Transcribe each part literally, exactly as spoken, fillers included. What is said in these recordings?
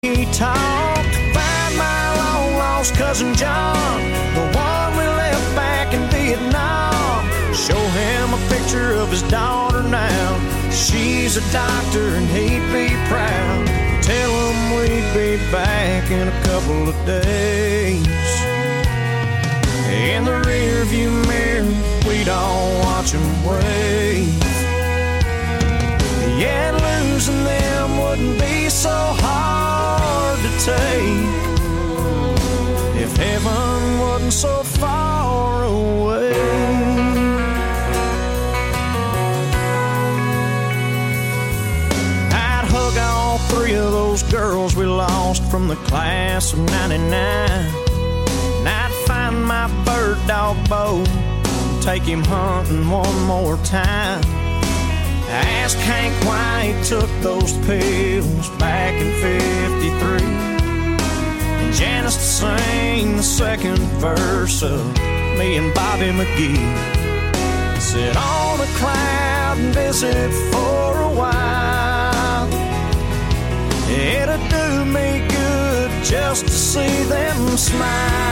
He talked, find my long-lost cousin John, the one we left back in Vietnam. Show him a picture of his daughter now. She's a doctor and he'd be proud. Tell him we'd be back in a couple of days. In the rearview mirror, we'd all watch him wave. Yeah, losing them wouldn't be so hard to take if heaven wasn't so far away. I'd hug all three of those girls we lost from the class of ninety-nine. And I'd find my bird dog Bo and take him hunting one more time. I asked Hank why he took those pills back in fifty-three. And Janice to sing the second verse of me and Bobby McGee. Sit on a cloud and visit for a while. It'd do me good just to see them smile.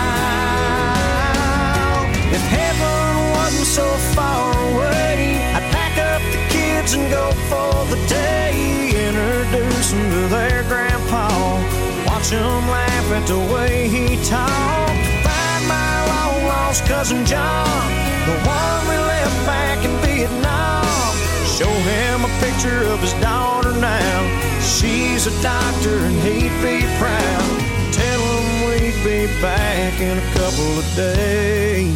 If heaven wasn't so far away, I'd pack up the kids and go for the day. Introduce them to their grandpa, watch them laugh at the way he talked. Find my long-lost cousin John, the one we left back in Vietnam. Show him a picture of his daughter now. She's a doctor and he'd be proud. Tell him we'd be back in a couple of days.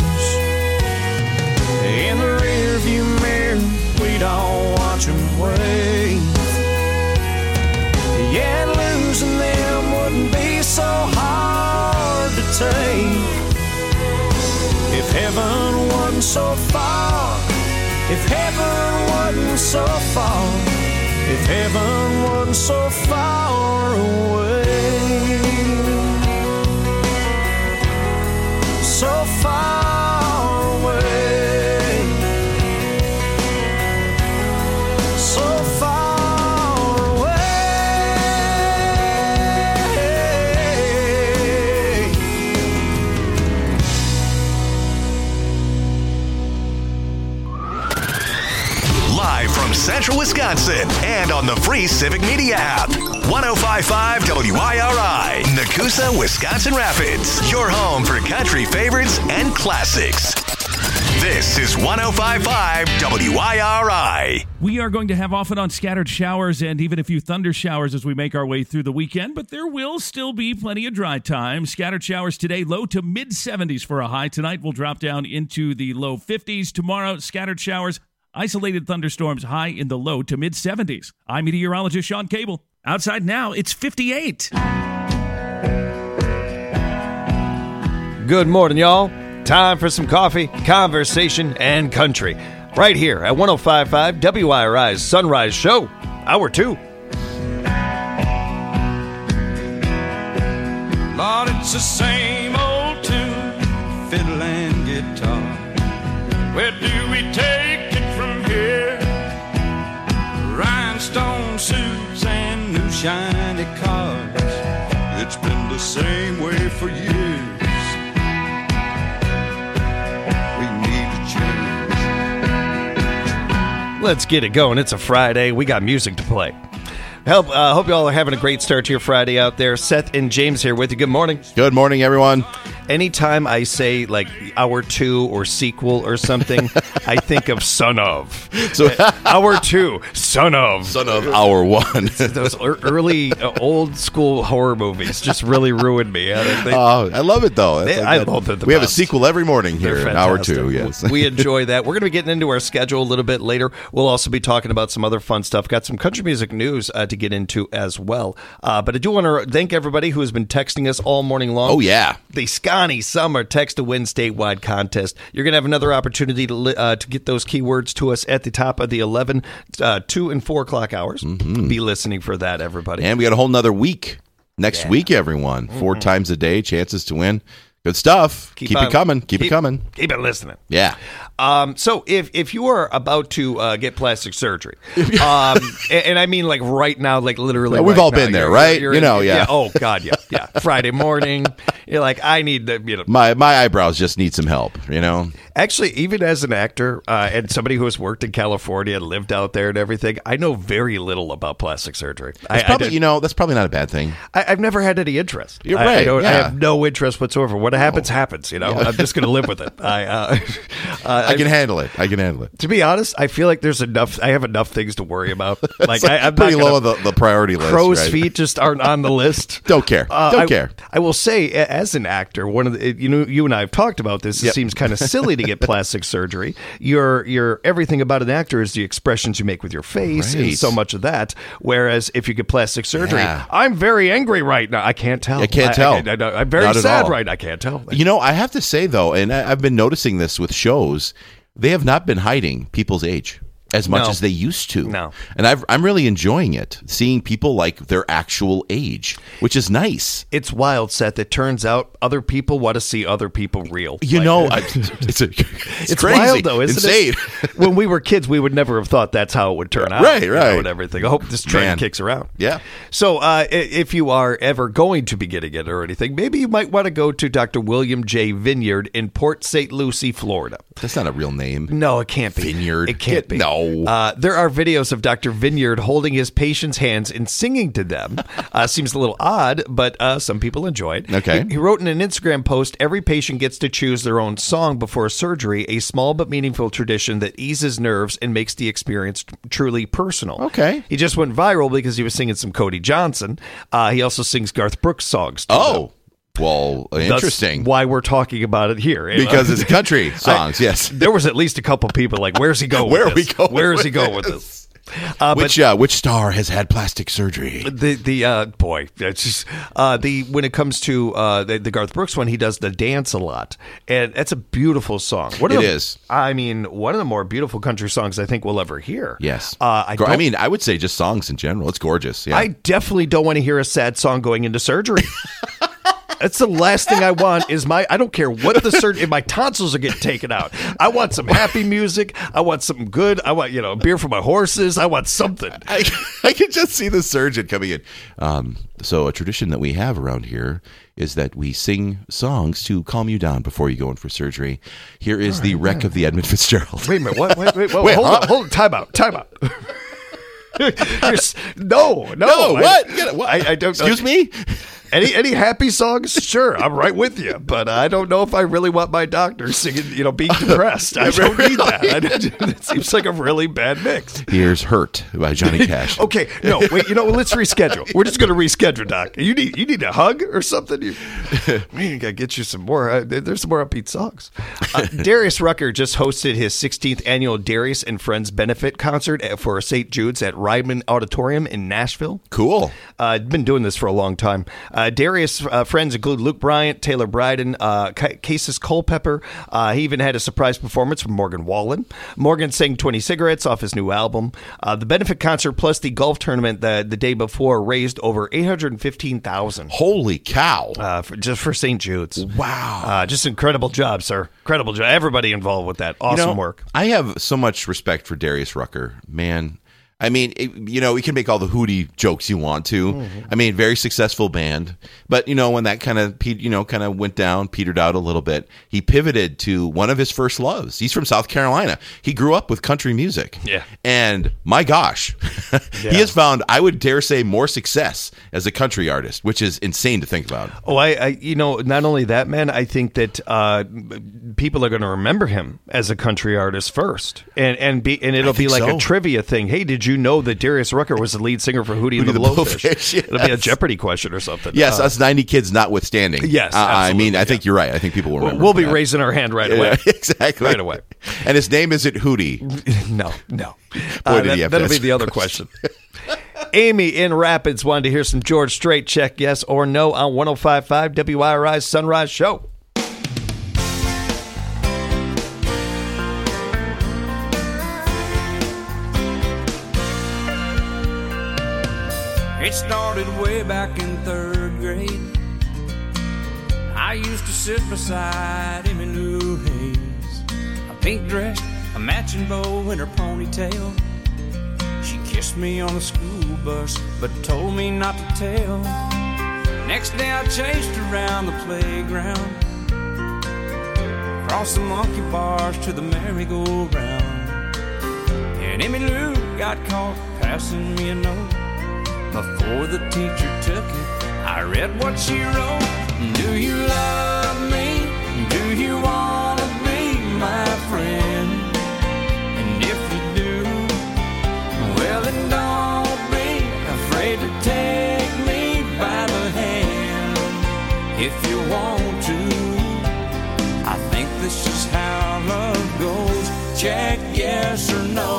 In the rearview mirror, we'd all watch him wave. Yeah, losing them wouldn't be so hard to take if heaven wasn't so far. If heaven wasn't so far. If heaven wasn't so far away. So far away. So far away. Live from Central Wisconsin and on the free Civic Media app. one oh five point five W I R I, Nakusa, Wisconsin Rapids. Your home for country favorites and classics. This is one oh five point five W I R I. We are going to have off and on scattered showers and even a few thunder showers as we make our way through the weekend, but there will still be plenty of dry time. Scattered showers today, low to mid seventies for a high. Tonight we'll drop down into the low fifties. Tomorrow, scattered showers, isolated thunderstorms, high in the low to mid seventies. I'm meteorologist Sean Cable. Outside now, it's fifty-eight. Good morning, y'all. Time for some coffee, conversation, and country. Right here at one oh five point five W I R I's Sunrise Show, Hour two. Lord, it's the same old tune, fiddle and guitar. Where do we take it from here? Rhinestone suits and new shiny cars. It's been the same way for years. We need a change. Let's get it going. It's a Friday. We got music to play. Help! Uh, hope you all are having a great start to your Friday out there. Seth and James here with you. Good morning. Good morning, everyone. Anytime I say like hour two or sequel or something, I think of son of. So hour two, son of. Son of hour one. Those early uh, old school horror movies just really ruined me. I, think, oh, I love it though. They, like I that. love it. The we best. have a sequel every morning here in hour two. Yes, we enjoy that. We're going to be getting into our schedule a little bit later. We'll also be talking about some other fun stuff. Got some country music news uh, to get into as well. Uh, but I do want to thank everybody who has been texting us all morning long. Oh yeah, the Scotty Summer Text to Win statewide contest. You're going to have another opportunity to li- uh, to get those keywords to us at the top of the eleven, uh, two and four o'clock hours. Mm-hmm. Be listening for that, everybody. And we got a whole nother week next yeah. week, everyone. Four mm-hmm. times a day, chances to win. Good stuff. Keep Keep, on- it coming. Keep, keep- it coming. Keep it listening. Yeah. Um, so if if you are about to uh, get plastic surgery, um, and, and I mean like right now, like literally, Yeah, we've right all now, been there, you're- right? you're You in- know, yeah. Oh God, yeah, yeah. Friday morning, you're like, I need the, you know. My my eyebrows just need some help, you know? Actually, even as an actor uh, and somebody who has worked in California and lived out there and everything, I know very little about plastic surgery. I, It's I probably, did- you know, that's probably not a bad thing. I, I've never had any interest. You're I, I, right, don't, I yeah. have no interest whatsoever. What happens, happens. You know, I'm just going to live with it. I, uh, uh, I can handle it. I can handle it. To be honest, I feel like there's enough. I have enough things to worry about. Like, It's like I, I'm pretty not low gonna- on the, the priority list. Crow's right? feet just aren't on the list. Don't care. Uh, Don't I, care. I will say, a- as an actor, one of the you know you and I have talked about this. It Yep. seems kind of silly to get plastic surgery. Your your everything about an actor is the expressions you make with your face and Right. so much of that. Whereas if you get plastic surgery, Yeah. I'm very angry right now. I can't tell. I can't tell. I, I, am very Not at sad all. right now. I can't tell. You know, I have to say, though, and I, I've been noticing this with shows, they have not been hiding people's age as much No. as they used to. No. And I've, I'm really enjoying it, seeing people like their actual age, which is nice. It's wild, Seth. It turns out other people want to see other people real. You Like- know, I, it's, a, it's, It's crazy. wild though, isn't Insane. it? When we were kids, we would never have thought that's how it would turn out. Right, you know, right. and everything. I hope this trend Man. kicks around. Yeah. So, uh, i- if you are ever going to be getting it or anything, maybe you might want to go to Doctor William J. Vineyard in Port Saint Lucie, Florida. That's not a real name. No, it can't be. Vineyard. It can't Get- be. no. Uh, there are videos of Doctor Vineyard holding his patients' hands and singing to them. Uh, seems a little odd, but uh, some people enjoy it. Okay. He, he wrote in an Instagram post, every patient gets to choose their own song before surgery, a small but meaningful tradition that eases nerves and makes the experience t- truly personal. Okay. He just went viral because he was singing some Cody Johnson. Uh, he also sings Garth Brooks songs. to them. Oh, well, That's interesting. why we're talking about it here. Because it's country songs, I- yes. There was at least a couple people like, where's he going Where with are we this? going Where is he with going with this? this? Uh, Which uh, which star has had plastic surgery? but the the uh, boy, it's just uh, the when it comes to uh, the, the Garth Brooks one, he does the dance a lot, and that's a beautiful song. One of It the, is. I mean, one of the more beautiful country songs I think we'll ever hear. Yes. uh, I, Go- I don't- mean, I would say just songs in general. It's gorgeous. Yeah. I definitely don't want to hear a sad song going into surgery. That's the last thing I want is my, I don't care what the surgery, if my tonsils are getting taken out. I want some happy music. I want something good. I want, you know, beer for my horses. I want something. I, I can just see the surgeon coming in. Um, so a tradition that we have around here is that we sing songs to calm you down before you go in for surgery. Here is the wreck of the Edmund Fitzgerald. Wait a minute. What? Wait, wait, wait, Wait, hold huh? on. Hold on. Time out. Time out. You're s- no, no. No, I- what? You gotta- what? I, I don't. Excuse me? Any any happy songs? Sure, I'm right with you. But I don't know if I really want my doctor singing, you know, being depressed. I don't need that. I don't- it seems like a really bad mix. Here's Hurt by Johnny Cash. Okay, no, wait. You know, let's reschedule. We're just going to reschedule, Doc. You need you need a hug or something. You, man, you got to get you some more. Uh, there- there's some more upbeat songs. Uh, Darius Rucker just hosted his sixteenth annual Darius and Friends benefit concert at, for Saint Jude's at Ryman Auditorium in Nashville. Cool. Uh, been doing this for a long time. Uh, Darius' uh, friends include Luke Bryant, Taylor Bryden, uh, C- Casis Culpepper. Uh, he even had a surprise performance from Morgan Wallen. Morgan sang twenty Cigarettes off his new album. Uh, the benefit concert plus the golf tournament the, the day before raised over eight hundred fifteen thousand dollars. Holy cow. Uh, for, just for Saint Jude's. Wow. Uh, just incredible job, sir. Incredible job. Everybody involved with that. Awesome You know, work. I have so much respect for Darius Rucker. Man, I mean, it, you know, you can make all the Hootie jokes you want to. Mm-hmm. I mean, very successful band. But, you know, when that kind of, you know, kind of went down, petered out a little bit, he pivoted to one of his first loves. He's from South Carolina. He grew up with country music. Yeah. And my gosh, he has found, I would dare say, more success as a country artist, which is insane to think about. Oh, I, I, you know, not only that, man. I think that uh, people are going to remember him as a country artist first, and and be and it'll be think like so. a trivia thing. Hey, did you know that Darius Rucker was the lead singer for Hootie, and the, the Blowfish? Blowfish, It'll be a yes. Jeopardy question or something. Yes, Uh, us ninety kids notwithstanding. Yes, Uh, I mean, absolutely, I think you're right. I think people will we'll, remember. we'll for be that. raising our hand right away. Yeah, exactly. Right away. And his name isn't Hootie. No, no. Boy, Uh, did that, he have to that'll be answer the that other question. Amy in Rapids wanted to hear some George Strait. Check yes or no on one oh five point five W I R I's Sunrise Show. It started way back in third grade. I I used to sit beside Emmy Lou Hayes, a pink dress, a matching bow in her ponytail. She kissed me on the school bus, but told me not to tell. Next day I chased her around the playground, across the monkey bars to the merry-go-round. And Emmy Lou got caught passing me a note. Before the teacher took it, I read what she wrote. Do you love me? Do you want to be my friend? And if you do, well then don't be afraid to take me by the hand. If you want to, I think this is how love goes. Check yes or no.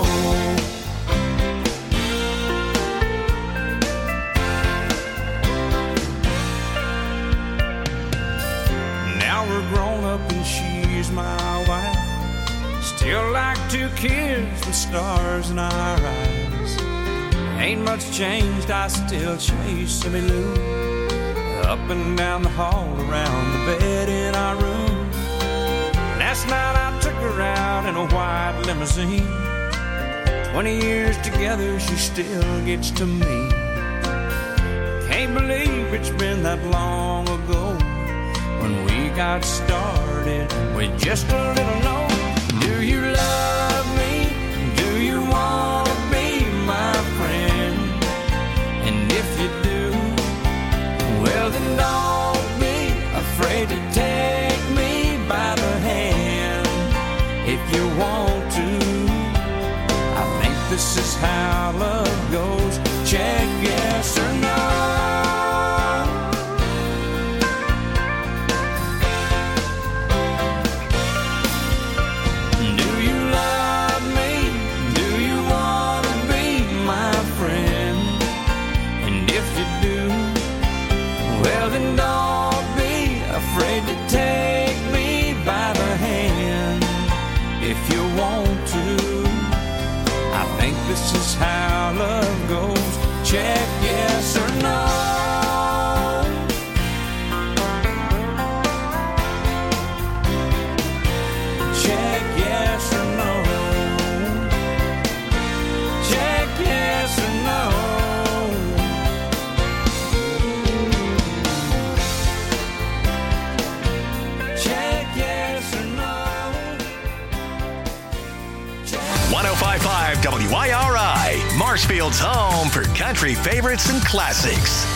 We're grown up and she's my wife. Still like two kids with stars in our eyes. Ain't much changed, I still chase Emmy Lou up and down the hall, around the bed in our room. Last night I took her out in a white limousine. Twenty years together, she still gets to me. Can't believe it's been that long ago when we got started with just a little note. Do you love me? Do you want to be my friend? And if you do, well then don't be afraid to take me by the hand. If you want to, I think this is how love goes. Check yes or no. This is how love goes. Check yes or no. Check yes or no. Check yes or no. Check yes or no. one oh five point five W I R I, Marshfield's home for country favorites and classics.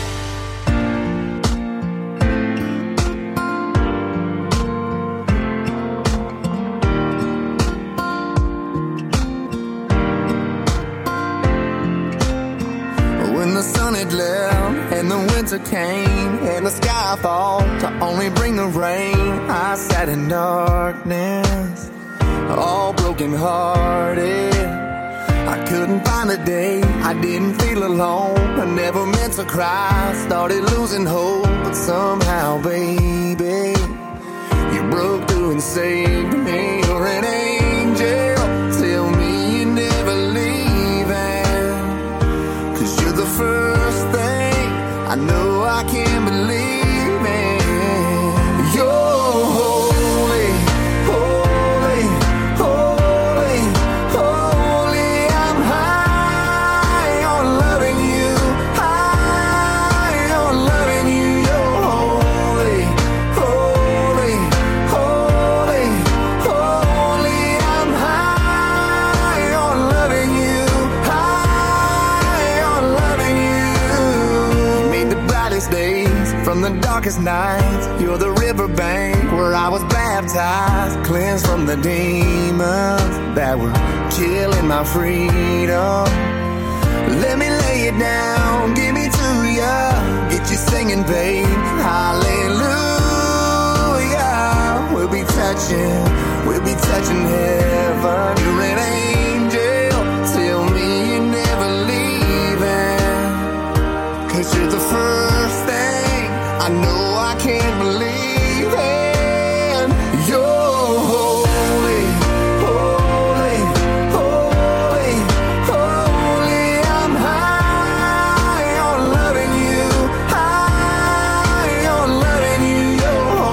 When the sun had left and the winter came and the sky fall to only bring the rain, I sat in darkness, all broken hearted. I couldn't find a day I didn't feel alone. I never meant to cry, started losing hope, but somehow, baby, you broke through and saved me. You're an angel, tell me you're never leaving, 'cause you're the first thing I know I can't believe in. You're holy, holy, holy, holy. I'm high on loving you, high on loving you. You're holy, holy, holy, holy. I'm high on loving you, high on loving you. You made the brightest days from the darkest nights. You're the riverbank where I was baptized, cleansed from the demons that were killing my freedom. Let me lay it down, give me to ya, get you singing, babe. Hallelujah. We'll be touching, we'll be touching heaven. You're an angel, tell me you're never leaving, 'cause you're the first thing I know I can't believe in. You're holy, holy, holy, holy. I'm high on loving you, high on loving you. You're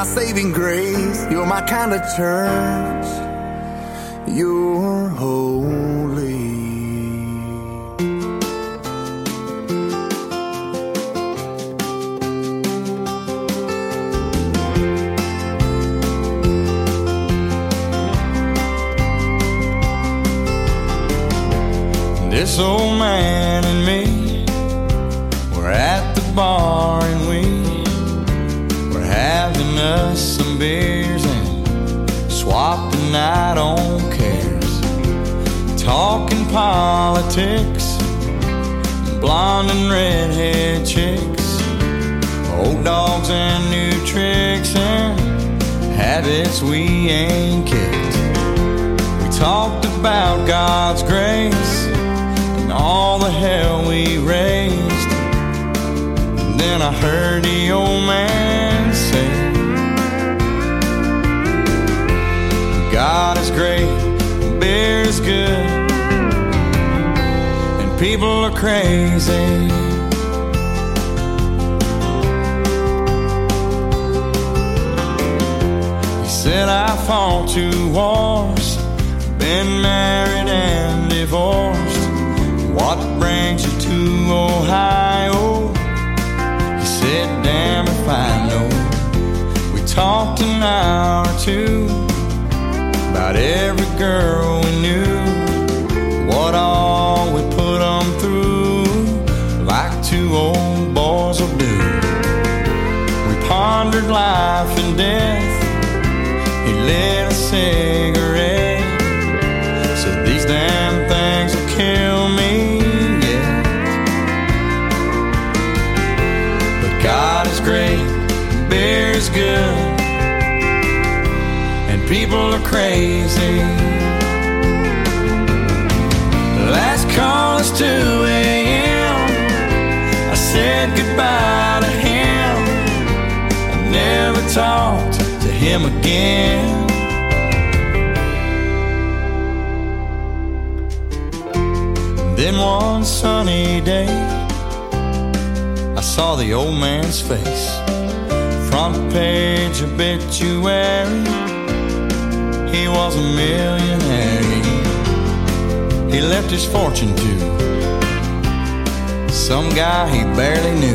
saving grace. You're my kind of church. You're holy. This old man and me, we're at the bar and we, we're having us some beers and swapping out on cares, talking politics, blonde and redhead chicks, old dogs and new tricks and habits we ain't kicked. We talked about God's grace, all the hell we raised. And then I heard the old man say, God is great, beer is good, and people are crazy. He said I fought two wars, been married and divorced. What brings you to Ohio? He said, damn if I know. We talked an hour or two about every girl we knew, what all we put them through, like two old boys will do. We pondered life and death. He lit a cigarette, said these damn things will kill me. God is great, beer is good, and people are crazy. Last call is two a.m. I said goodbye to him. I never talked to him again. Then one sunny day I saw the old man's face, front page obituary. He was a millionaire. He left his fortune to some guy he barely knew.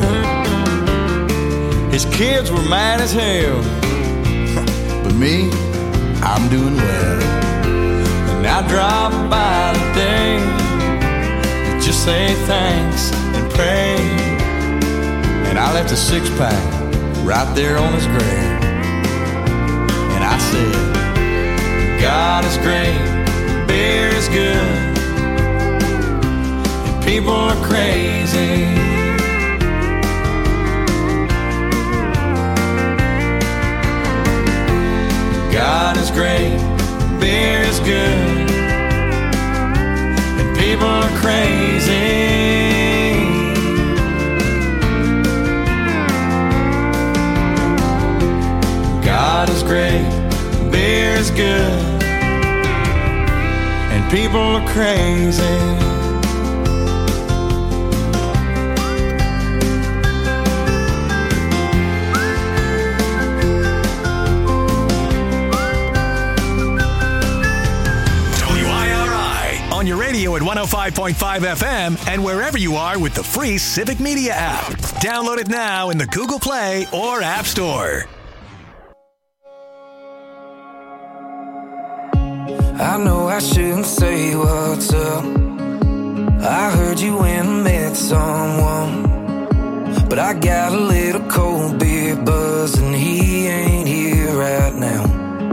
His kids were mad as hell, but me, I'm doing well. And I drop by today to just say thanks and pray. And I left a six-pack right there on his grave. And I said, God is great, beer is good, and people are crazy. God is great, beer is good, and people are crazy. God is great, beer is good, and people are crazy. W I R I on your radio at one oh five point five F M and wherever you are with the free Civic Media app. Download it now in the Google Play or App Store. I know I shouldn't say what's up. I heard you went and met someone, but I got a little cold beer buzz and he ain't here right now.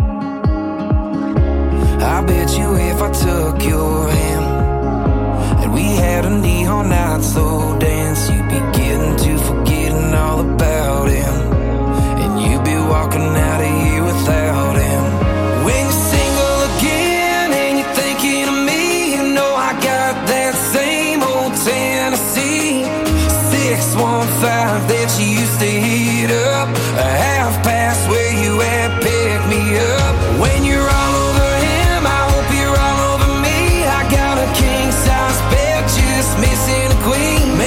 I bet you if I took your hand and we had a neon night slow dance, you'd be getting to forgetting all about him, and you'd be walking out of here without him. When you're single again and you're thinking of me, you know I got that same old Tennessee six one five that you used to heat up, a half past where you at, pick me up. When you're all over him, I hope you're all over me. I got a king size bed, just missing a queen.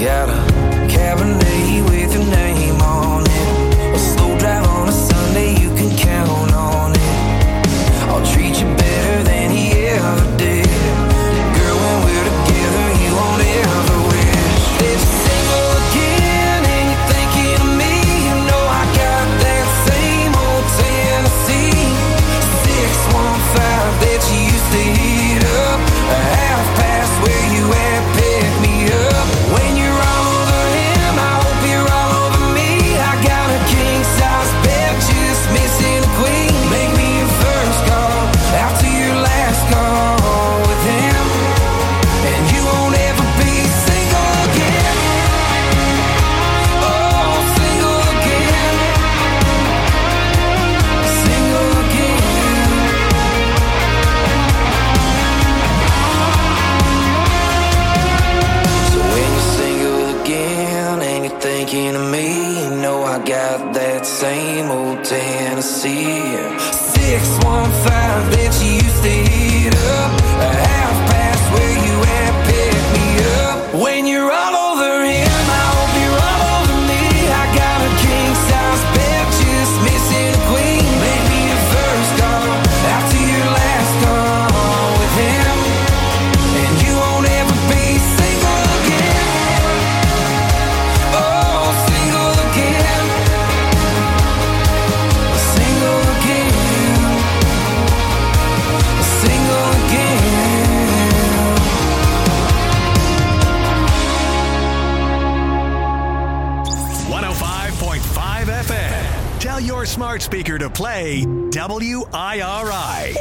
Got a Cabernet with your name on it. A slow drive on a Sunday, you can count on it. I'll treat you better than he ever did. Girl, when we're together, you won't ever wish. If you're single again and you're thinking of me, you know I got that same old Tennessee six one five that you used to heat up. A half past where you at, pick me up. When you're all over him, I hope you're all over me. I got a king size bed, just missing a queen. Make me your first call, after your last call with him, and you won't ever be single again. Oh, single again. Single again. So when you're single again and you're thinking of me, you know I got that same old Tennessee six one five that you used to heat up. A half past where you at, pick me up. When you're all over him, I hope you're all over me. I got a king size bed, just missing a queen. Make me your first call, after your last call with him, and you won't ever be single again. Oh, single again. Single again. Single again. one oh five point five F M. Tell your smart speaker to play W I R I.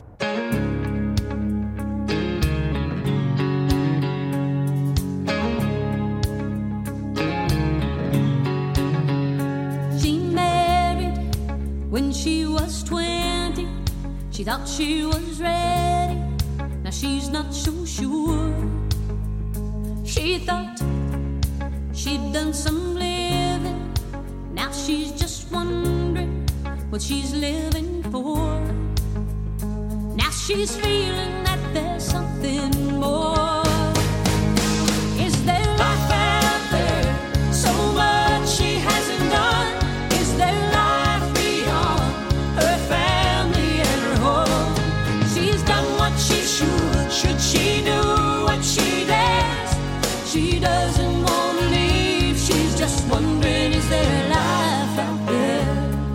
She married when she was twenty. She thought she was ready. Now she's not so sure. She thought she'd done some living. Now she's just wondering what she's living for. Now she's feeling that there's something more. Is there life out there? So much she hasn't done. Is there life beyond her family and her home? She's done what she should. Should she do what she does? She doesn't want to leave. She's just wondering, is there life out there?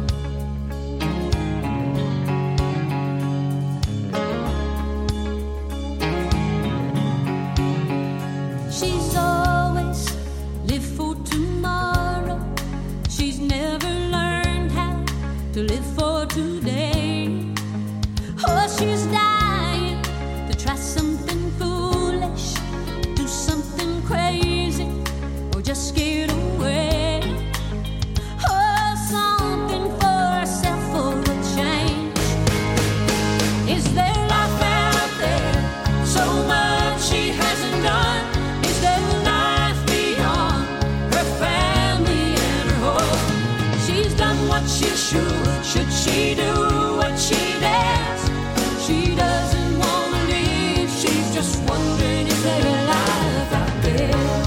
She's always lived for tomorrow. She's never learned how to live for today. Oh, she's dying to try something foolish, do something crazy, or just get away. Oh, something for herself for a change. Is there life out there? So much she hasn't done. Is there life beyond her family and her home? She's done what she should. Should she do what she does? She doesn't want to leave. She's just wondering, is there life out there?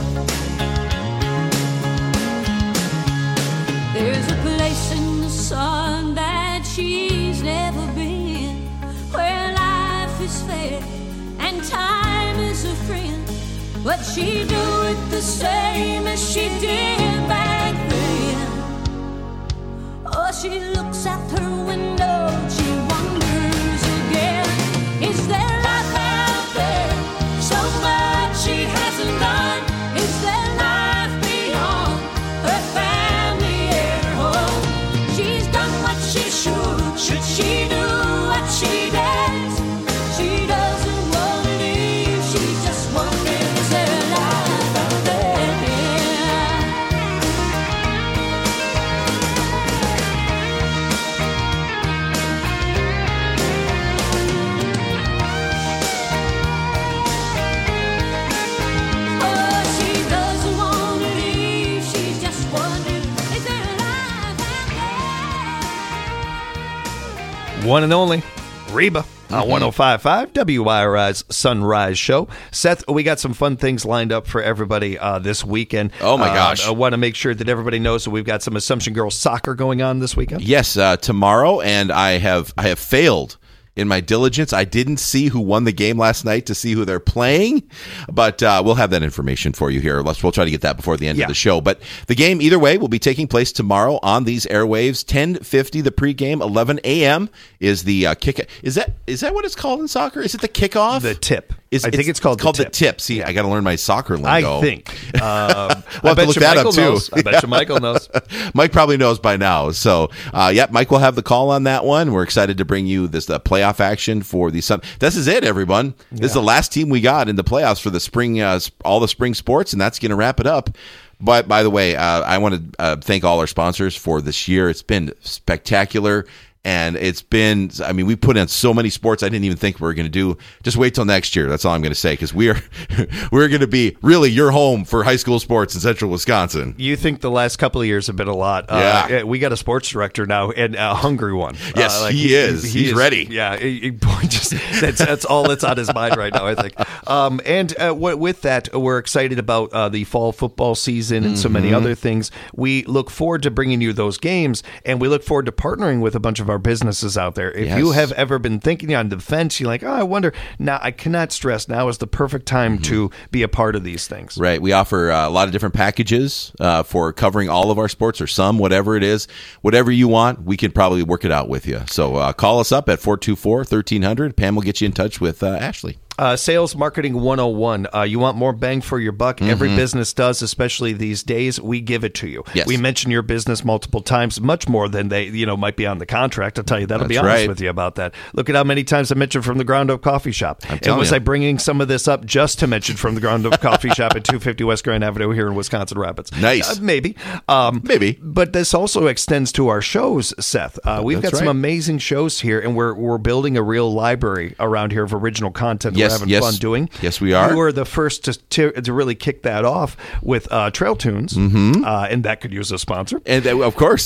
There's a place in the sun that she's never been, where life is fair and time is a friend. But she do it the same as she did back then. Oh, she looks out her window, she wonders again. Is there life out there? So much she hasn't done. Is there life beyond her family and her home? She's done what she should. Should she do what she does? She doesn't want to leave. She's just wondering, is there life out there? Oh, she doesn't want to leave. She's just wondering, is there life out there? One and only Reba. Uh, one oh five point five W I R I's Sunrise Show. Seth, we got some fun things lined up for everybody uh, this weekend. Oh, my Uh, gosh. I want to make sure that everybody knows that we've got some Assumption Girls soccer going on this weekend. Yes, uh, tomorrow, and I have I have failed in my diligence. I didn't see who won the game last night to see who they're playing, but uh, we'll have that information for you here. Let's we'll try to get that before the end Yeah. of the show. But the game, either way, will be taking place tomorrow on these airwaves. ten fifty the pregame, eleven a.m. is the uh, kick. Is that is that what it's called in soccer? Is it the kickoff? The tip. Is, I think it's called, called the, the tip. tip. See, I got to learn my soccer lingo. I think. Um, We'll I have to bet look you that up, Michael too. knows. I bet you Michael knows. Mike probably knows by now. So, uh, yeah, Mike will have the call on that one. We're excited to bring you this uh, playoff action for the Sun. This is it, everyone. This is the last team we got in the playoffs for the spring, uh, sp- all the spring sports, and that's going to wrap it up. But by the way, uh, I want to uh, thank all our sponsors for this year. It's been spectacular. And it's been, I mean, we put in so many sports I didn't even think we were going to do. Just wait till next year. That's all I'm going to say, because we are we're going to be really your home for high school sports in central Wisconsin. You think the last couple of years have been a lot. Yeah. Uh, we got a sports director now, and a hungry one. Yes, Uh, he is. He's ready. Yeah, he, he- boy, just, that's, that's all that's on his mind right now, I think. Um, and uh, w- with that, we're excited about uh, the fall football season and so Mm-hmm. many other things. We look forward to bringing you those games, and we look forward to partnering with a bunch of our businesses out there. If Yes. you have ever been thinking on the fence, you're like, oh, I wonder. Now, I cannot stress, now is the perfect time Mm-hmm. to be a part of these things. Right. We offer uh, a lot of different packages uh, for covering all of our sports, or some, whatever it is. Whatever you want, we can probably work it out with you. So uh, call us up at four two four, one three hundred. Pam will get you in touch with uh, Ashley. Uh, Sales Marketing one oh one. Uh, you want more bang for your buck? Every Mm-hmm. business does, especially these days. We give it to you. Yes. We mention your business multiple times, much more than they, you know, might be on the contract. I'll tell you that. I'll be That's honest right. with you about that. Look at how many times I mentioned From the Ground Up Coffee Shop. And telling was you. I bringing some of this up just to mention From the Ground Up Coffee Shop at two fifty West Grand Avenue here in Wisconsin Rapids? Nice. Uh, maybe. Um, Maybe. But this also extends to our shows, Seth. Uh, we've That's got some right. amazing shows here, and we're we're building a real library around here of original content Yes, we're having yes. fun doing. Yes, we are. You were the first to to, to really kick that off with uh, Trail Tunes, mm-hmm. uh, and that could use a sponsor. And uh, of course,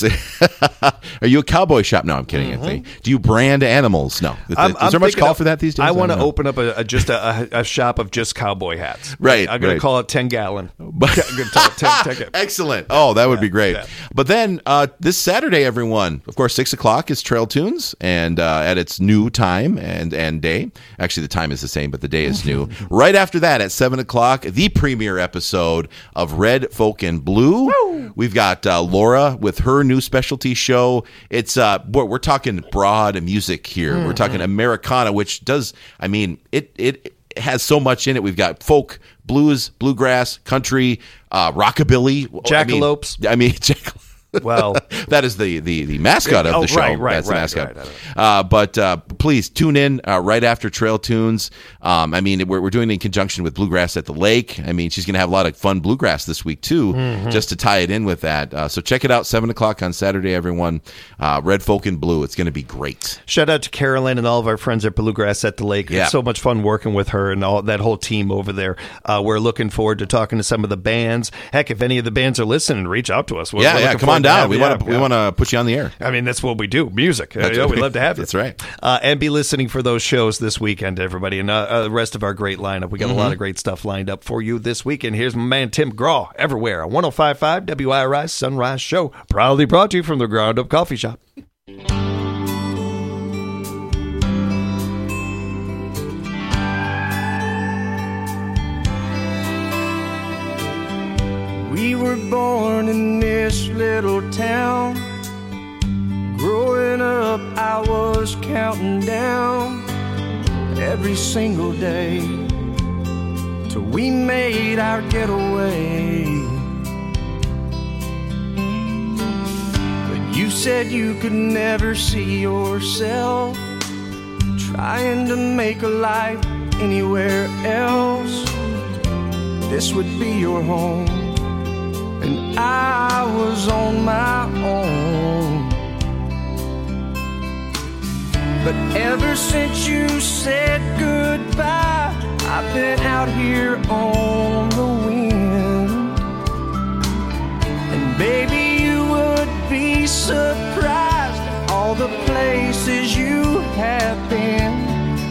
are you a cowboy shop? No, I'm kidding. Anthony. Do you brand animals? No. Is Mm-hmm. I'm- there I'm much thinking call of- for that these days? I want to don't know. open up a, a just a, a shop of just cowboy hats. Right, I'm going right. to call it ten gallon. I'm gonna tell it ten- ten- Excellent. Oh, that would be great. yeah. But then uh, this Saturday, everyone, of course, six o'clock is Trail Tunes, and uh, at its new time and, and day. Actually, the time is the same, but the day is new. Right after that, at seven o'clock, the premiere episode of Red, Folk, and Blue. We've got uh, Laura with her new specialty show. It's uh, we're, we're talking broad music here. We're talking Americana, which does, I mean, it it has so much in it. We've got folk, blues, bluegrass, country, uh, rockabilly, Jackalopes. I mean, I mean jackalope. Well, that is the, the, the mascot of Oh, the show. right, right, That's right, the mascot. right, right, Uh, but uh, please tune in uh, right after Trail Tunes. Um, I mean, we're, we're doing it in conjunction with Bluegrass at the Lake. I mean, she's going to have a lot of fun bluegrass this week, too, Mm-hmm. just to tie it in with that. Uh, so check it out, seven o'clock on Saturday, everyone. Uh, Red, Folk, and Blue. It's going to be great. shout out to Carolyn and all of our friends at Bluegrass at the Lake. Yeah. It's so much fun working with her and all that whole team over there. Uh, we're looking forward to talking to some of the bands. Heck, if any of the bands are listening, reach out to us. We're, yeah, we're yeah. looking Come on forward to down. have We you. want to Yeah, we yeah. want to put you on the air. I mean, that's what we do. Music. Uh, That's yeah, what we'd we- love to have you. that's right. Uh, and be listening for those shows this weekend, everybody. And uh, uh, the rest of our great lineup. We got Mm-hmm. a lot of great stuff lined up for you this weekend. Here's my man, Tim Graw, everywhere on one oh five point five W I R I Sunrise Show. Proudly brought to you from the Ground Up Coffee Shop. We were born in this little town. Growing up, I was counting down every single day till we made our getaway. But you said you could never see yourself trying to make a life anywhere else. This would be your home, and I was on my own. But ever since you said goodbye, I've been out here on the wind. And baby, you would be surprised at all the places you have been.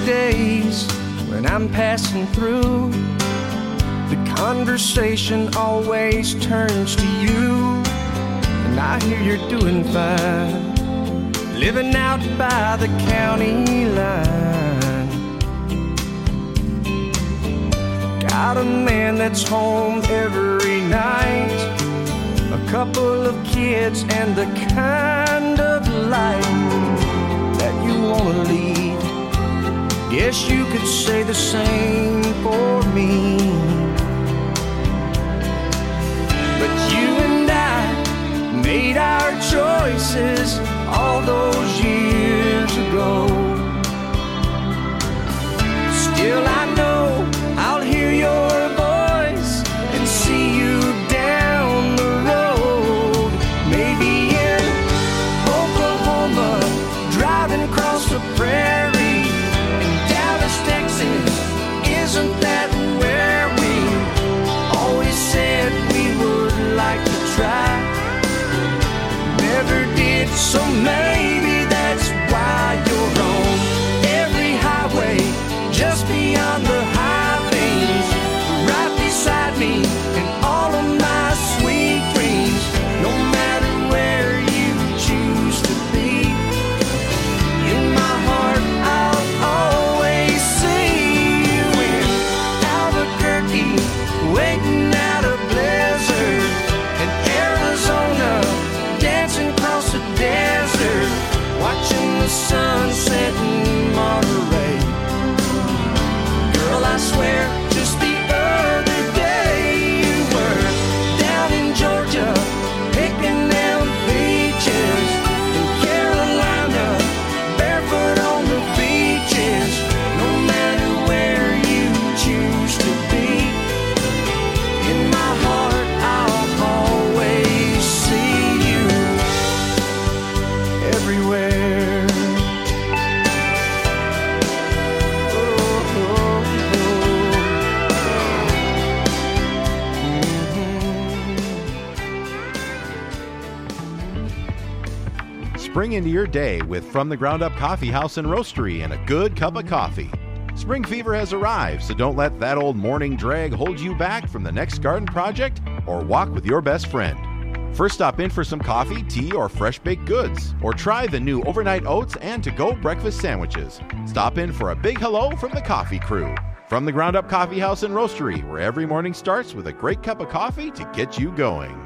days when I'm passing through, the conversation always turns to you. And I hear you're doing fine, living out by the county line. Got a man that's home every night, a couple of kids and the kind of life that you want to lead. Guess you could say the same for me. But you and I made our choices all those years ago. Still I know I'll hear your voice and see you down the road. Maybe in Oklahoma, driving across the prairie. In Dallas, Texas, isn't that where we always said we would like to try? Never did, so maybe that's why you're on every highway, just beyond the high lanes, right beside me in all of my sweet dreams. No matter where you choose to be, in my heart I'll always see you in Albuquerque, waiting out a blizzard, in Arizona, dancing across the desert, watching the sunset in Monterey. Girl, I swear, just the other day you were down in Georgia, picking them peaches, in Carolina, barefoot on the beaches. No matter where you choose to be, in my heart I'll always see you everywhere. Spring into your day with From the Ground Up Coffee House and Roastery and a good cup of coffee. Spring fever has arrived, so don't let that old morning drag hold you back from the next garden project or walk with your best friend. First, stop in for some coffee, tea, or fresh baked goods, or try the new overnight oats and to-go breakfast sandwiches. Stop in for a big hello from the coffee crew. From the Ground Up Coffee House and Roastery, where every morning starts with a great cup of coffee to get you going.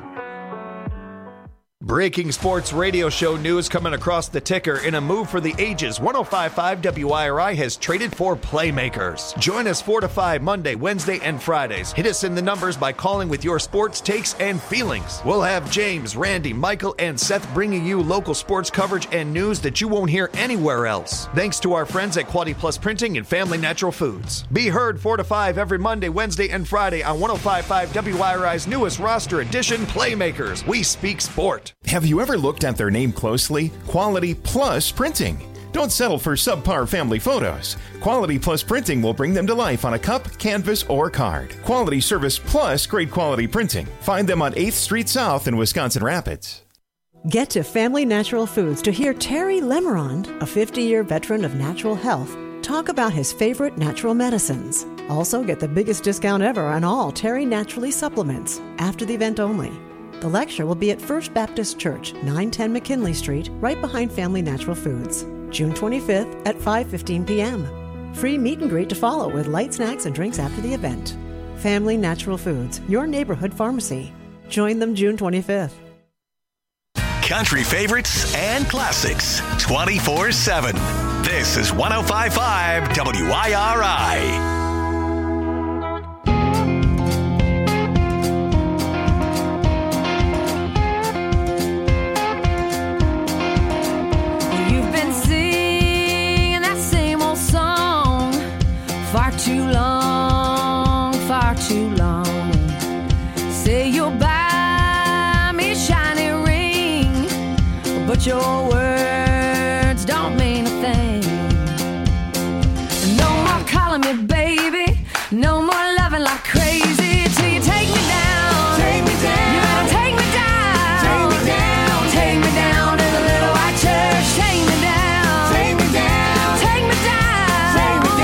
Breaking sports radio show news coming across the ticker. In a move for the ages, one oh five point five W I R I has traded for playmakers. Join us four to five Monday, Wednesday, and Fridays. Hit us in the numbers by calling with your sports takes and feelings. We'll have James, Randy, Michael, and Seth bringing you local sports coverage and news that you won't hear anywhere else. Thanks to our friends at Quality Plus Printing and Family Natural Foods. Be heard four to five every Monday, Wednesday, and Friday on one oh five point five W I R I's newest roster edition, Playmakers. We speak sport. Have you ever looked at their name closely? Quality Plus Printing. Don't settle for subpar family photos. Quality Plus Printing will bring them to life on a cup, canvas, or card. Quality service plus great quality printing. Find them on eighth Street South in Wisconsin Rapids. Get to Family Natural Foods to hear Terry Lemerond, a fifty-year veteran of natural health, talk about his favorite natural medicines. Also get the biggest discount ever on all Terry Naturally supplements after the event only. The lecture will be at First Baptist Church, nine ten McKinley Street, right behind Family Natural Foods, June twenty-fifth at five fifteen p.m. Free meet and greet to follow with light snacks and drinks after the event. Family Natural Foods, your neighborhood pharmacy. Join them June twenty-fifth. Country favorites and classics twenty-four seven. This is one oh five point five W I R I. Far too long, far too long. Say you'll buy me a shiny ring, but your words don't mean a thing. No more calling me baby, no more loving like crazy till you take me down. Take me down. You better take me down. Take me down. Take me down to the little white church. Take me down. Take me down. Take me down. Take me down.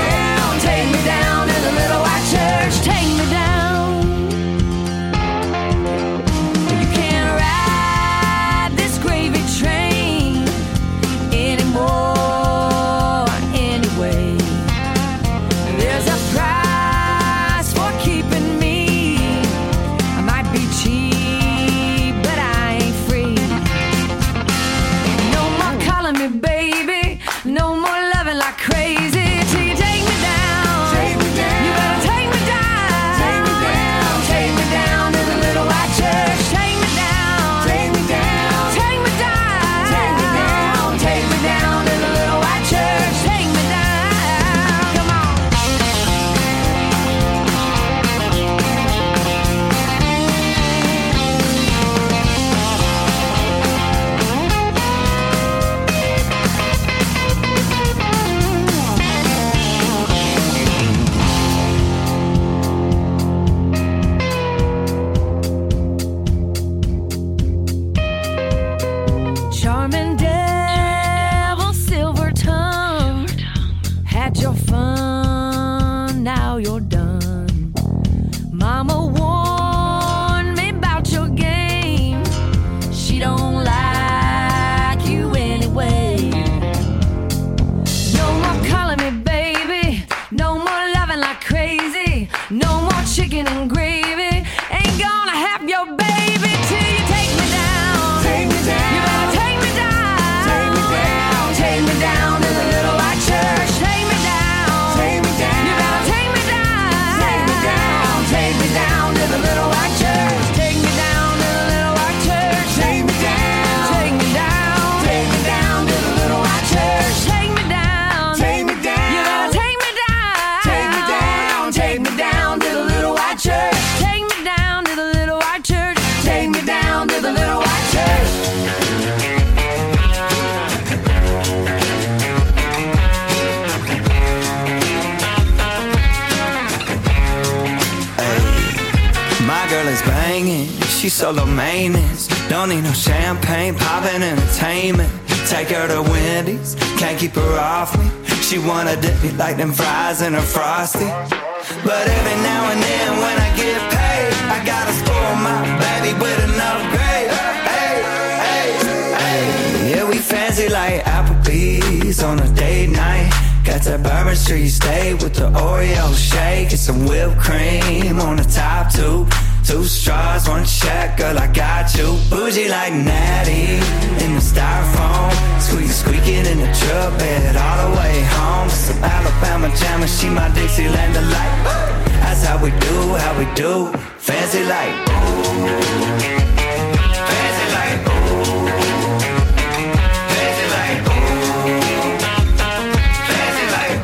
how you're done. Mama warned me about your game. She don't like you anyway. No more calling me baby. No more loving like crazy. No more chicken and gravy. Ain't gonna have your baby till you take me down. Take me down. You better take me down. Take me down. Take me down to the little white church. Take me down. Take me down. You better take me down. Take me down. Take me down to the little white church. Take me down to the little white church. Take me down. Take me down. Take me down to the little white church. Take me down. Take me down. You better take me down. Take me down. Take me down to the little white church. Take me down to the little white church. Take me down to the little white church. My girl is banging, she's solo maintenance. Don't need no champagne, poppin' entertainment. Take her to Wendy's, can't keep her off me. She wanna dip me like them fries in her Frosty. But every now and then when I get paid, I gotta spoil my baby with an upgrade. Hey, hey, hey. Yeah, we fancy like Applebee's on a date night. Got that Bourbon Street steak with the Oreo shake and some whipped cream on the top two. Two straws, one check, girl, I got you. Bougie like Natty in the styrofoam. Squeak, squeaking in the truck bed all the way home. Some Alabama jammer, she my Dixieland delight. That's how we do, how we do. Fancy like, fancy like, fancy like, fancy like.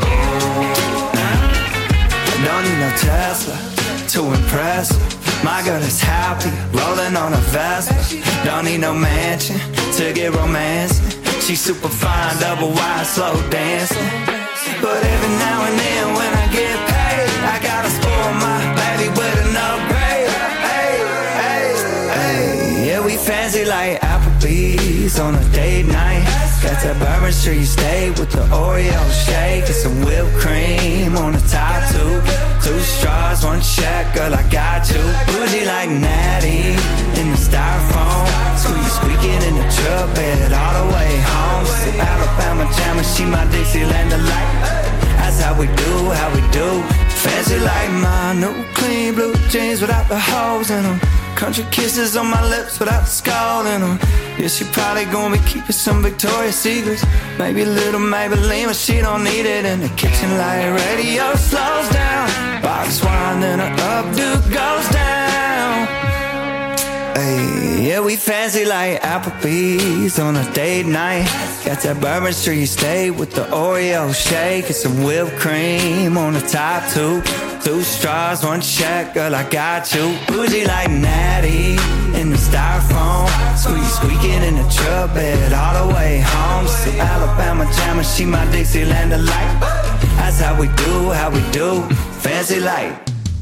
Don't need no Tesla to impress her. My girl is happy, rolling on a Vespa. Don't need no mansion to get romancing. She's super fine, double wide, slow dancing. But every now and then when I get paid, I gotta spoil my baby with an upgrade. Hey, hey, hey. Yeah, we fancy like Applebee's on a date night. Got that Bourbon Street steak with the Oreo shake and some whipped cream on the top two. Two straws, one check, girl, I got you. Bougie like Natty in the styrofoam. Squeak, squeaking in the truck bed all the way home. Some Alabama jammer, she my Dixieland delight. That's how we do, how we do. Fancy like my new clean blue jeans without the holes in them. Country kisses on my lips without the skull in them. Yeah, she probably gonna be keeping some Victoria's Secrets. Maybe a little Maybelline, but she don't need it. In the kitchen light radio slows down. Box wine, then her updo goes down. Hey, yeah, we fancy like Applebee's on a date night. Got that Bourbon Street steak with the Oreo shake and some whipped cream on the top two. Two straws, one check, girl, I got you. Bougie like Natty in the styrofoam. Squeak, squeaking in the truck bed all the way home. Some Alabama jammer, she my Dixieland delight. That's how we do, how we do. Fancy like.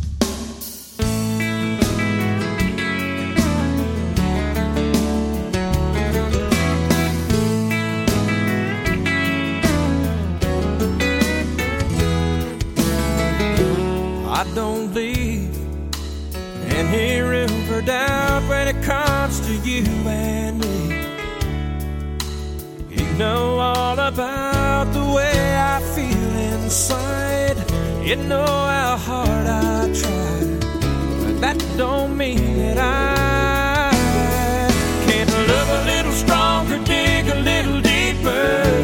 I don't leave any room for doubt when it comes to you and me. You know all about the way I feel inside. You know how hard I try, but that don't mean that I can't love a little stronger, dig a little deeper,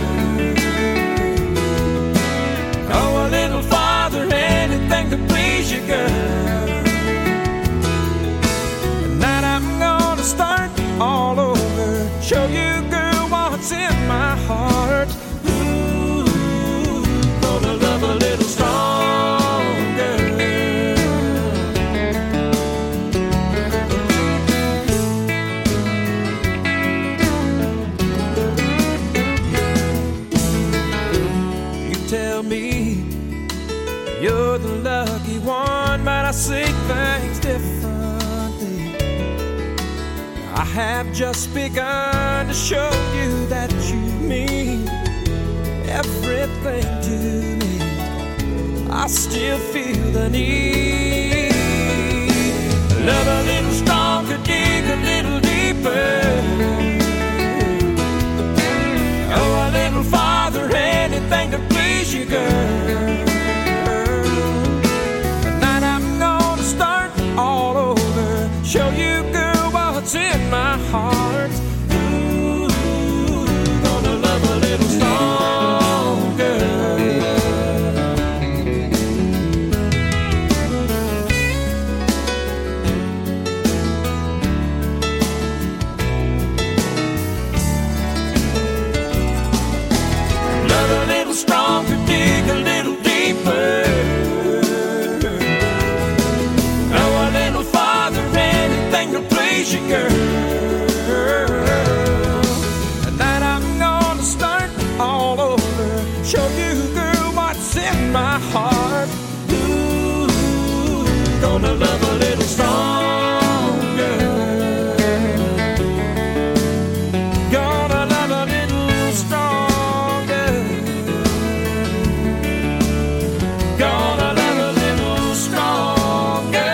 go a little farther, anything to please you, girl. Tonight I'm gonna start all over, show you, girl, what's in my heart. Ooh, gonna love a little stronger. You tell me you're the lucky one, but I see things differently. I have just begun to show you that you mean everything to me. I I still feel the need. Love a little stronger, dig a little deeper. Oh, a little farther, anything to please you, girl. Tonight I'm gonna start all over, show you, girl, what's in my heart. Ooh, gonna love a little stronger. Love a little stronger, dig a little deeper. Oh, a little farther, anything to please you, girl. Tonight I'm gonna start all over, show you, girl, what's in my heart. Ooh, gonna love a little stronger. Gonna love a little stronger. Gonna love a little stronger.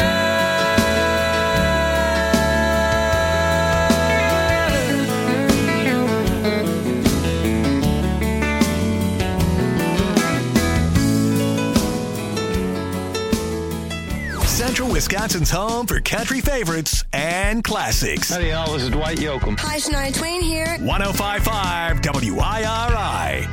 Central Wisconsin's home for country favorites and classics. Howdy, y'all. This is Dwight Yoakam. Hi, Shania Twain here. one oh five point five W I R I.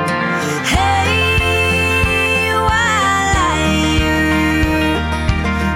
Hey, while I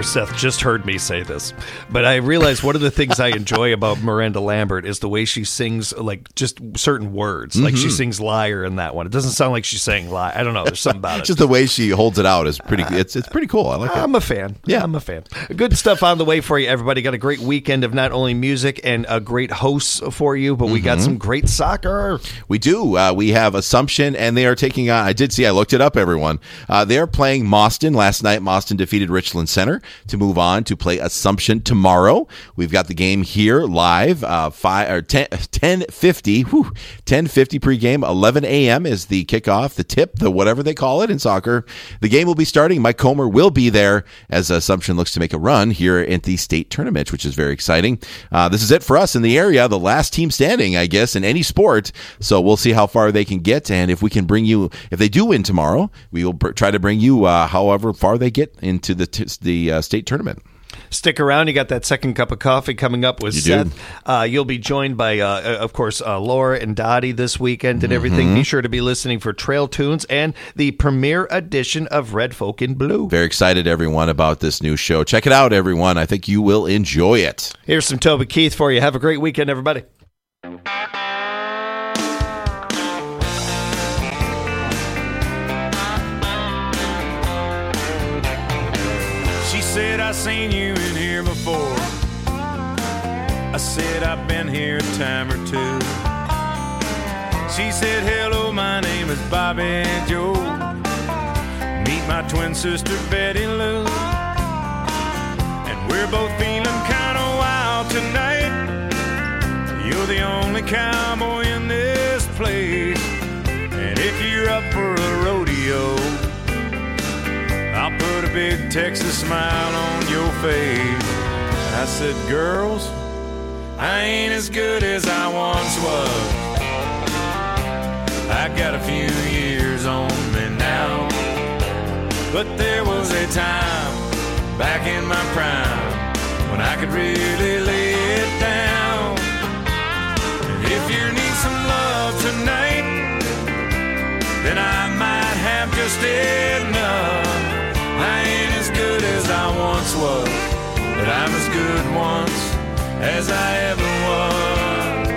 Seth just heard me say this, but I realized one of the things I enjoy about Miranda Lambert is the way she sings, like just certain words. Like she Mhm. sings "liar" in that one. It doesn't sound like she's saying "lie." I don't know. There's something about it. Just the way she holds it out is pretty. It's it's pretty cool. I like it. I'm a fan. Yeah, I'm a fan. Good stuff on the way for you, everybody. Got a great weekend of not only music and a great hosts for you, but we got Mhm. some great soccer. We do. Uh, we have Assumption, and they are taking on. I did see. I looked it up. Everyone. Uh, they are playing Mauston last night. Mauston defeated Richland Center to move on to play Assumption tomorrow. We've got the game here live. Uh, five or ten ten fifty. Whew, ten fifty pregame. eleven a.m. is the kickoff, the tip, the whatever they call it in soccer. The game will be starting. Mike Comer will be there as Assumption looks to make a run here at the state tournament, which is very exciting. Uh, this is it for us in the area. The last team standing, I guess, in any sport. So we'll see how far they can get, and if we can bring you, if they do win tomorrow, we will pr- try to bring you uh, however far they get into the t- the uh, state tournament. Stick around. You got that second cup of coffee coming up with You Seth. do. Uh, you'll be joined by, uh, of course, uh, Laura and Dottie this weekend and everything. Mhm. Be sure to be listening for Trail Tunes and the premiere edition of Red Folk in Blue. Very excited, everyone, about this new show. Check it out, everyone. I think you will enjoy it. Here's some Toby Keith for you. Have a great weekend, everybody. She said, I seen you in here before. I said, I've been here a time or two. She said, hello, my name is Bobby Joe. Meet my twin sister, Betty Lou. And we're both feeling kind of wild tonight. You're the only cowboy in this place. And if you're up for a rodeo, I'll put a big Texas smile on your face. I said, girls, I ain't as good as I once was. I got a few years on me now. But there was a time back in my prime when I could really lay it down. And if you need some love tonight, then I might have just enough. I ain't as good as I once was, but I'm as good once as I ever was.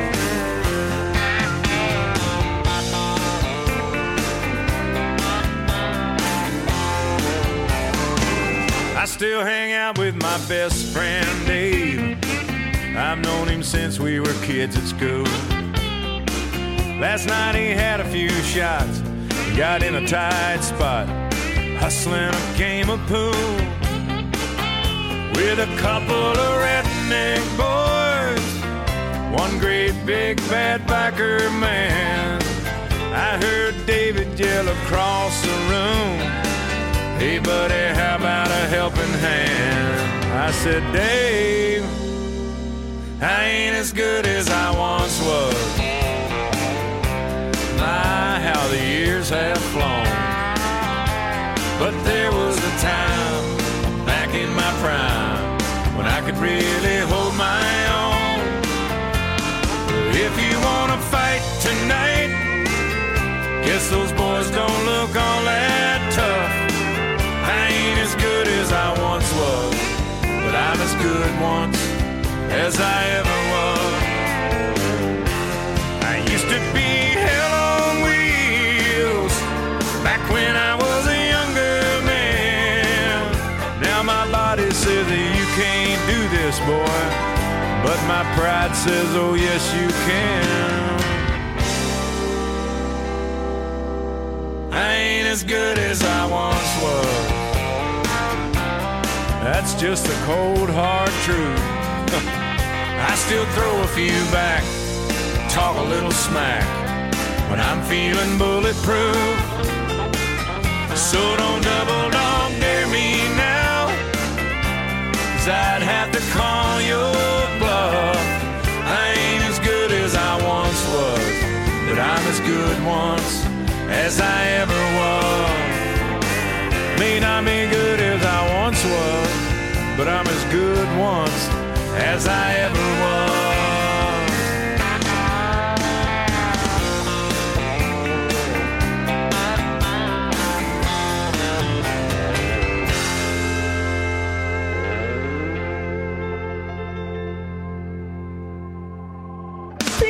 I still hang out with my best friend Dave. I've known him since we were kids at school. Last night he had a few shots, got in a tight spot, hustling a game of pool with a couple of redneck boys, one great big bad biker man. I heard David yell across the room, hey buddy, how about a helping hand? I said, Dave, I ain't as good as I once was. My, how the years have flown. But there was a time back in my prime when I could really hold my own. If you want to fight tonight, guess those boys don't look all that tough. I ain't as good as I once was, but I'm as good once as I ever was. I used to be hell on wheels back when I was a younger man. Now my body says that you can't do this, boy, but my pride says, oh yes you can. I ain't as good as I once was. That's just the cold hard truth. I still throw a few back, talk a little smack when I'm feeling bulletproof. So don't double dog dare me now, 'cause I'd have to call your bluff. I ain't as good as I once was, but I'm as good once as I ever was. May not be good as I once was, but I'm as good once as I ever was.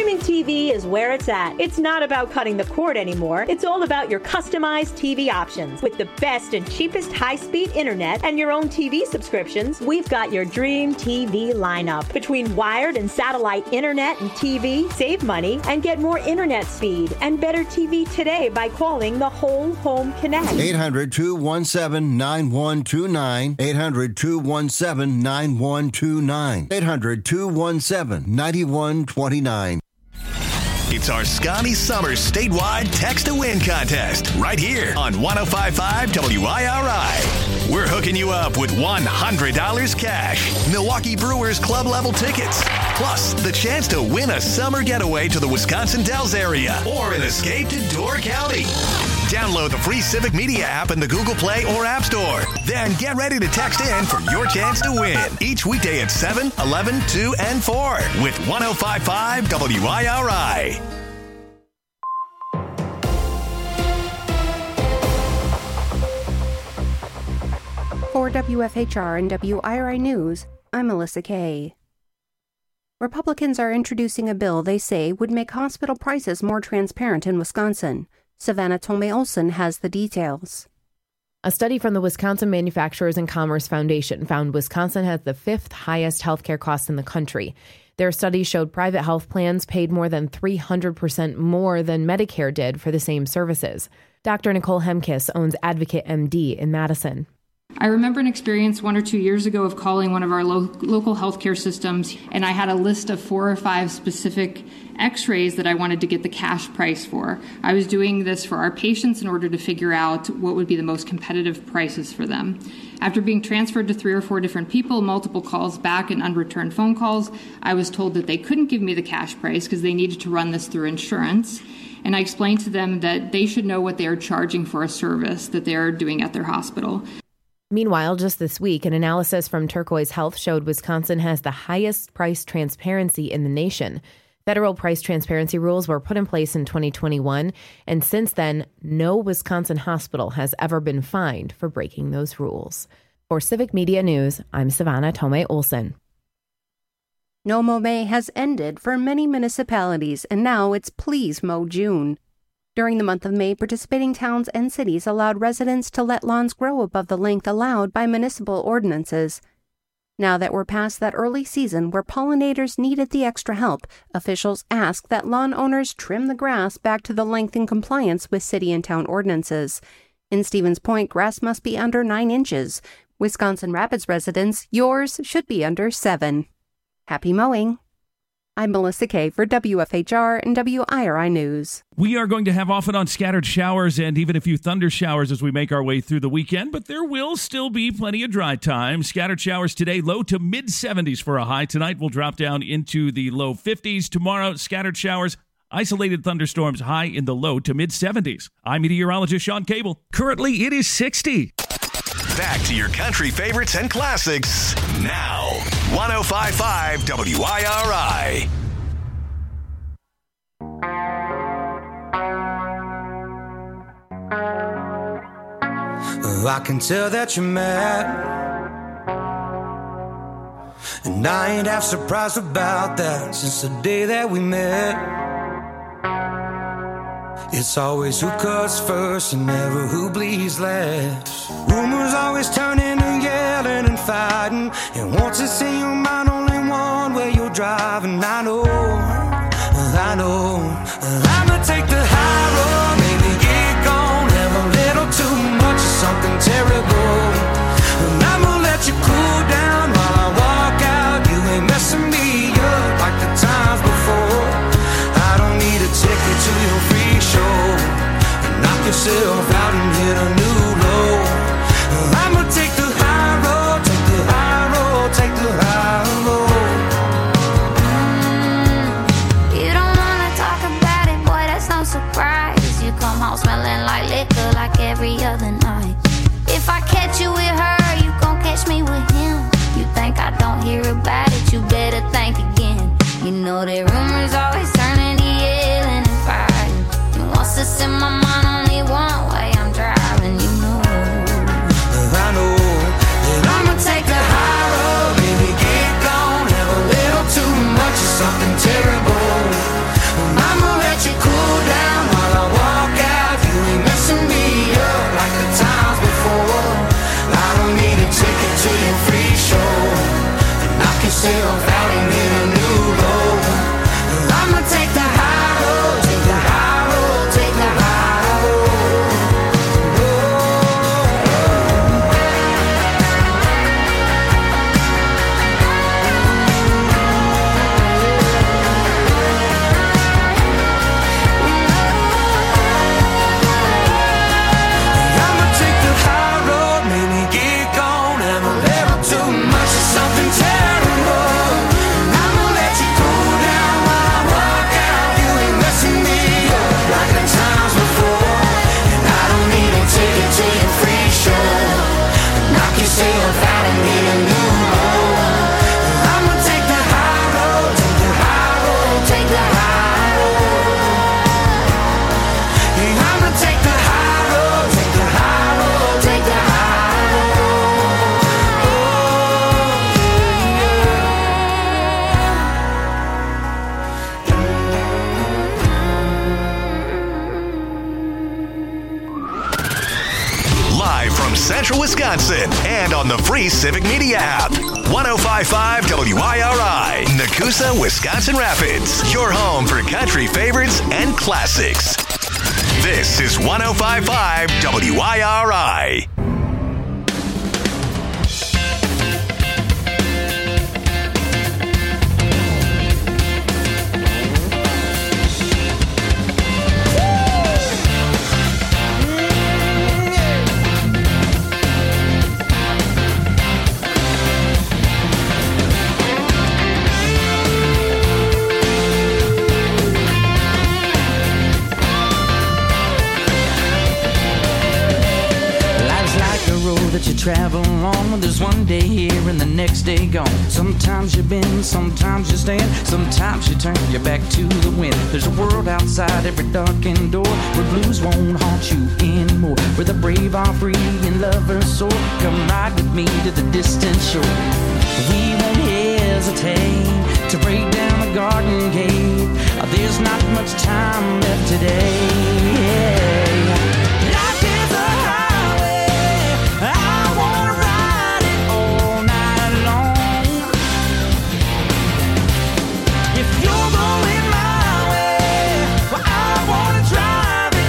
Streaming T V is where it's at. It's not about cutting the cord anymore. It's all about your customized T V options. With the best and cheapest high-speed internet and your own T V subscriptions, we've got your dream T V lineup. Between wired and satellite internet and T V, save money and get more internet speed and better T V today by calling the Whole Home Connect. eight hundred, two one seven, nine one two nine. eight hundred, two one seven, nine one two nine. eight hundred, two one seven, nine one two nine. It's our Scotty Summers statewide Text to Win contest right here on one oh five point five W I R I. We're hooking you up with one hundred dollars cash, Milwaukee Brewers club level tickets, plus the chance to win a summer getaway to the Wisconsin Dells area or an escape to Door County. Download the free Civic Media app in the Google Play or App Store. Then get ready to text in for your chance to win each weekday at seven, eleven, two, and four with one oh five point five W I R I. For W F H R and W I R I News, I'm Melissa Kay. Republicans are introducing a bill they say would make hospital prices more transparent in Wisconsin. Savannah Tomei-Olson has the details. A study from the Wisconsin Manufacturers and Commerce Foundation found Wisconsin has the fifth highest healthcare costs in the country. Their study showed private health plans paid more than three hundred percent more than Medicare did for the same services. Doctor Nicole Hemkiss owns Advocate M D in Madison. I remember an experience one or two years ago of calling one of our lo- local healthcare systems, and I had a list of four or five specific x-rays that I wanted to get the cash price for. I was doing this for our patients in order to figure out what would be the most competitive prices for them. After being transferred to three or four different people, multiple calls back and unreturned phone calls, I was told that they couldn't give me the cash price because they needed to run this through insurance. And I explained to them that they should know what they are charging for a service that they are doing at their hospital. Meanwhile, just this week, an analysis from Turquoise Health showed Wisconsin has the highest price transparency in the nation. Federal price transparency rules were put in place in twenty twenty-one, and since then, no Wisconsin hospital has ever been fined for breaking those rules. For Civic Media News, I'm Savannah Tomei-Olson. No Mow May has ended for many municipalities, and now it's Please Mow June. During the month of May, participating towns and cities allowed residents to let lawns grow above the length allowed by municipal ordinances. Now that we're past that early season where pollinators needed the extra help, officials ask that lawn owners trim the grass back to the length in compliance with city and town ordinances. In Stevens Point, grass must be under nine inches. Wisconsin Rapids residents, yours should be under seven. Happy mowing. I'm Melissa Kay for W F H R and W I R I News. We are going to have off and on scattered showers and even a few thunder showers as we make our way through the weekend, but there will still be plenty of dry time. Scattered showers today, low to mid seventies for a high. Tonight we'll drop down into the low fifties. Tomorrow, scattered showers, isolated thunderstorms, high in the low to mid seventies. I'm meteorologist Sean Cable. Currently, it is sixty. Back to your country favorites and classics now. one oh five point five W I R I. Oh, I can tell that you're mad, and I ain't half surprised about that since the day that we met. It's always who cuts first and never who bleeds last. Rumors always turn into yelling and fighting, and once it's in your mind, only one way you're driving. I know, I know, I'ma take the high road, maybe get gone, have a little too much of something terrible, and I'ma let you cool down while I walk out. You ain't messing me up like the times before. I don't need a ticket to your free show, knock yourself out and hit a new low. I'ma take the high road, take the high road, take the high road. Mm, you don't wanna talk about it, boy, that's no surprise. You come home smelling like liquor like every other night. If I catch you with her, you gon' catch me with him. You think I don't hear about it, you better think again. You know that rumors always turn into yelling and fighting, and once it's in my mind, only one way I'm driving, you know. I know that I'ma take the high road, baby, get gone, have a little too much of something terrible. Central Wisconsin and on the free Civic Media app. one oh five point five W I R I, Nakusa, Wisconsin Rapids. Your home for country favorites and classics. This is one oh five point five W I R I. That you travel on, there's one day here and the next day gone. Sometimes you bend, sometimes you stand, sometimes you turn your back to the wind. There's a world outside every darkened door where blues won't haunt you anymore, where the brave are free and lovers soar. Come ride with me to the distant shore. We won't hesitate to break down the garden gate. There's not much time left today.